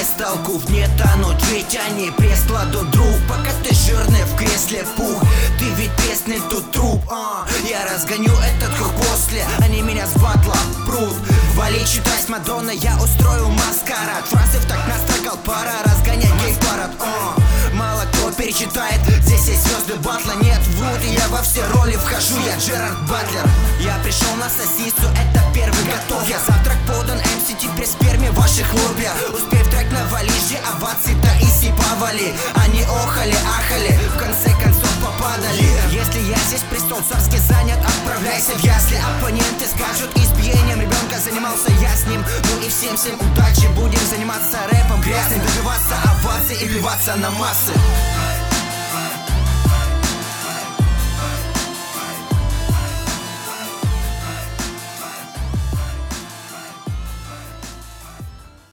без толку. Не тонут, ведь они прескладут друг. Пока ты жирный в кресле пух, ты ведь песный тут труп. Я разгоню этот хух после, они меня с батла прут. Вали, читай с Мадонной, я устрою маскарад. Фразы в так настрокал, пора разгонять гей-парад. Мало кто перечитает, здесь есть звезды батла. Нет, врут, и я во все роли вхожу, я Джерард Батлер. Я пришел на сосису, это первый готов. Я завтрак подан, МС теперь сперме ваших хлопья. Успев трек навалить же, овации Таисии повали. Они охали, ахали, в конце концов попадали. Если я здесь престол царский занят, отправляйся в ясли. Оппоненты скажут, избиением ребенка занимался я с ним. Ну и всем удачи, будем заниматься рэпом грязным. Добиваться оваций и вливаться на массы.